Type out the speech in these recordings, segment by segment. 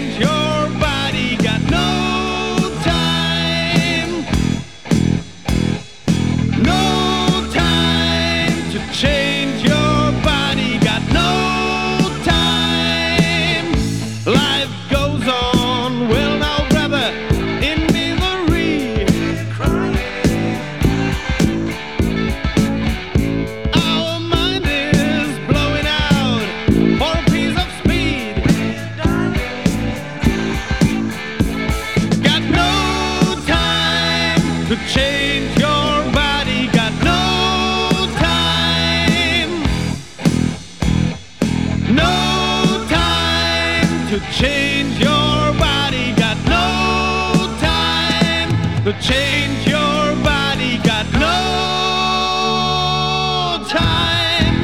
change your body, got no time. No time to change your body, got no time. Life goes on, well now brother, in misery. Our mind is blowing out for a piece of speed. Got no time to change your body, got no time. No time to change your body, got no time to change your body, got no time.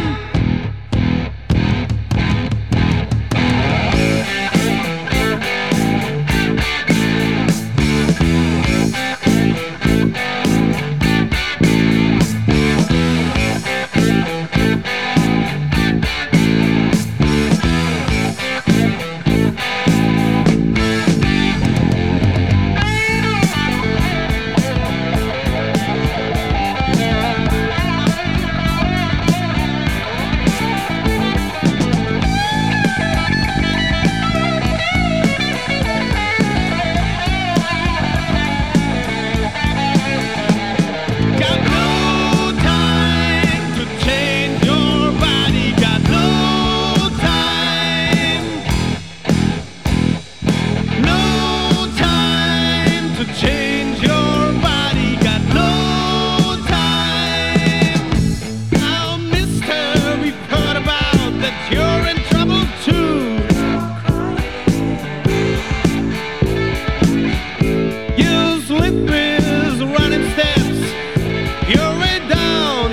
Got no time to change your body, got no time. No time to change your body, got no time. Oh, mister, we've heard about that you're in trouble too. You slip with running steps, you're way down.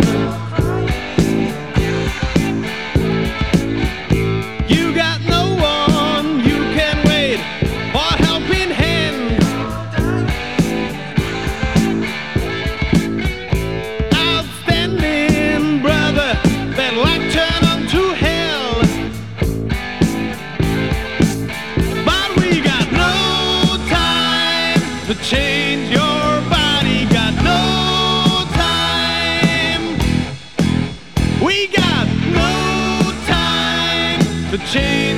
You got no one you can wait for helping hand. Outstanding brother, that life turn onto hell. But we got no time to change your body, got no time. We got no time to change